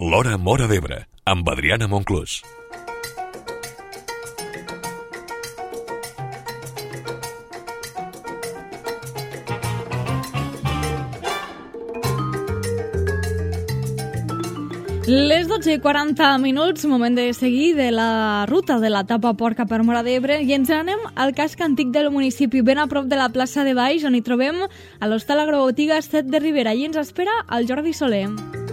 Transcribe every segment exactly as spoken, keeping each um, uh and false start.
L'Hora Móra d'Ebre, amb Adriana Monclús. Les dotze i quaranta minuts, moment de seguir de la ruta de l'etapa Porca per Móra d'Ebre, i ens anem al casc antic del municipi, ben a prop de la plaça de Baix, on hi trobem a l'hostal agrobotiga Set de Ribera, i ens espera el Jordi Soler.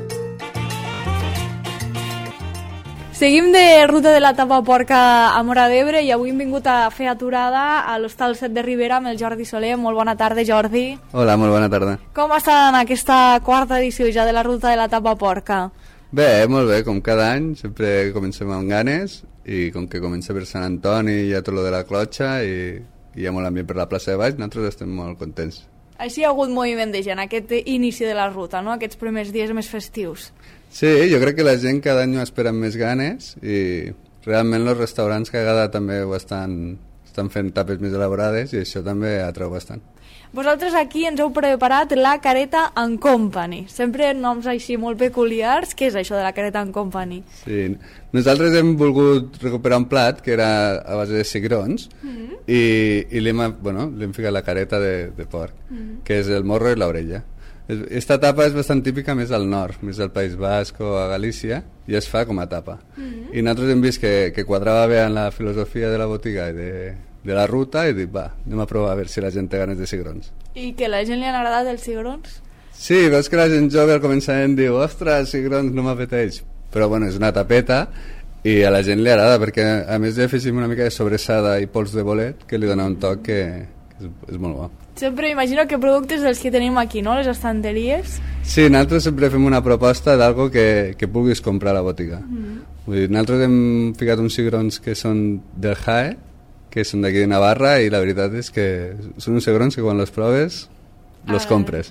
Seguim de ruta de l'etapa Porca a Móra d'Ebre i avui hem vingut a fer aturada a l'hostal Set de Ribera amb el Jordi Soler. Molt bona tarda, Jordi. Hola, molt bona tarda. Com està en aquesta quarta edició ja de la ruta de l'etapa Porca? Bé, molt bé, com cada any, sempre comencem amb ganes, i com que comença per Sant Antoni i hi ha tot lo de la clotxa i, i hi ha molt ambient per la plaça de Baix, nosaltres estem molt contents. Així hi ha hagut moviment de gent, aquest inici de la ruta, no? Aquests primers dies més festius. Sí, jo crec que la gent cada any ho espera amb més ganes i realment els restaurants cada vegada també ho estan, estan fent tapes més elaborades i això també atreu bastant. Vosaltres aquí ens heu preparat la Careta and Company. Sempre noms així molt peculiars. Què és això de la Careta and Company? Sí, nosaltres hem volgut recuperar un plat que era a base de cigrons mm-hmm. i, i l'hem bueno, ficat la careta de, de porc, mm-hmm. que és el morro i l'orella. Esta tapa és bastant típica més al nord, més al País Basc o a Galícia, i es fa com a tapa. Mm-hmm. I nosaltres hem vist que, que quadrava bé en la filosofia de la botiga i de... de la ruta i dic, va, anem a provar a veure si la gent té ganes de cigrons. I que la gent li han agradat els cigrons? Sí, veus que la gent jove al començament diu, ostres, cigrons no m'apeteix, però bueno, és una tapeta i a la gent li agrada perquè a més hi afegim una mica de sobressada i pols de bolet que li dona un toc que, que és, és molt bo. Sempre imagino que productes dels que tenim aquí, no? Les estanteries. Sí, nosaltres sempre fem una proposta d'algo que, que puguis comprar a la botiga. Mm. Vull dir, nosaltres hem ficat uns cigrons que són del Jae, que són d'aquí de Navarra, i la veritat és que són uns cigrons que quan los proves los ah. compres.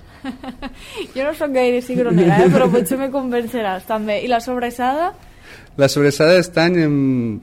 Jo no sóc gaire cigronera, eh? Però potser me convenceràs també. I la sobressada? La sobressada aquest any hem...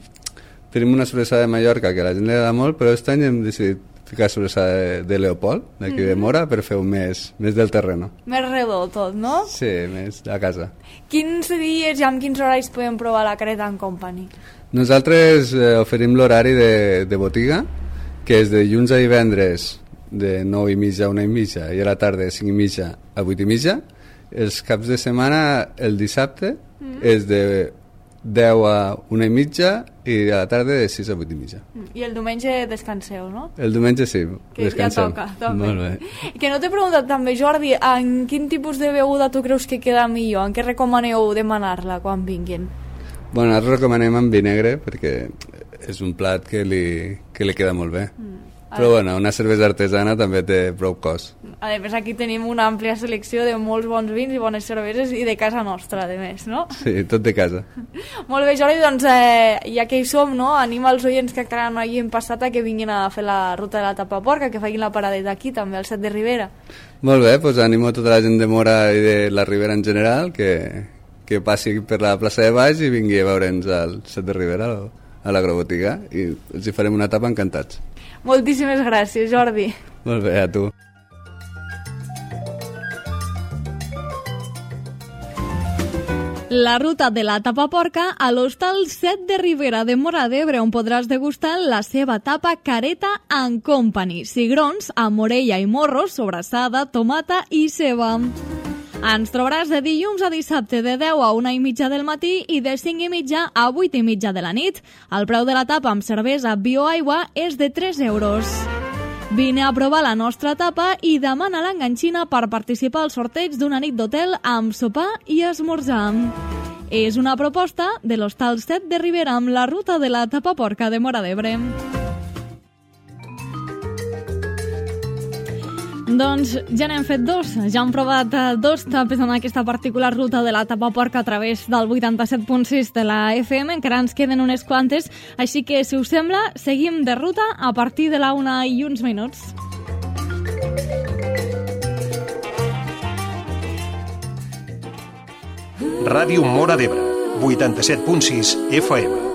tenim una sobressada de Mallorca que a la gent li agrada molt, però aquest any hem decidit ficar sobressada de, de Leopold, d'aquí mm-hmm. de Móra, per fer un més, més del terreno. Més redó tot, no? Sí, més a casa. Quins dies i amb quins horaris podem provar la Careta and Company? Nosaltres eh, oferim l'horari de, de botiga, que és de dilluns a divendres de nou i mitja a una i mitja i a la tarda de cinc i mitja a vuit i mitja. Els caps de setmana, el dissabte, mm. és de deu a una i mitja i a la tarda de sis a vuit i mitja. Mm. I el diumenge descanseu, no? El diumenge sí, que descansem. Ja toca, també. Molt bé. Que no t'he preguntat també, Jordi, en quin tipus de beguda tu creus que queda millor? En què recomaneu demanar-la quan vinguin? Bueno, nosaltres recomanem amb vi negre perquè és un plat que li, que li queda molt bé. Mm. Però bueno, una cervesa artesana també té prou cost. A més, aquí tenim una àmplia selecció de molts bons vins i bones cerveses i de casa nostra, a més, no? Sí, tot de casa. Molt bé, Jordi, doncs eh, ja que hi som, no? Anima els oients que encara no hagin passat a que vinguin a fer la ruta de l'etapa Porca, que facin la paradeta aquí també, al Set de Ribera. Molt bé, doncs animo tota la gent de Móra i de la Ribera en general que... que passi per la plaça de Baix i vingui a veure'ns al Set de Ribera, a l'agrobotiga, i els hi farem una etapa encantats. Moltíssimes gràcies, Jordi. Molt bé, a tu. La ruta de l'etapa Porca a l'hostal Set de Ribera de Móra d'Ebre, on podràs degustar la seva tapa Careta and Company, cigrons amb orella i morro, sobrassada, tomata i ceba. Ens trobaràs de dilluns a dissabte de deu a una i mitja del matí i de cinc i mitja a vuit i mitja de la nit. El preu de la tapa amb cervesa, vi o aigua és de tres euros. Vine a provar la nostra tapa i demana l'enganxina per participar al sorteig d'una nit d'hotel amb sopar i esmorzar. És una proposta de l'hostal Set de Ribera amb la ruta de la tapa Porca de Móra d'Ebre. Doncs ja n'hem fet dos, ja hem provat dos tapes en aquesta particular ruta de l'etapa Porca a través del vuitanta-set punt sis de la F M, encara ens queden unes quantes, així que si us sembla, seguim de ruta a partir de la una i uns minuts. Ràdio Móra d'Ebre, vuitanta-set punt sis F M.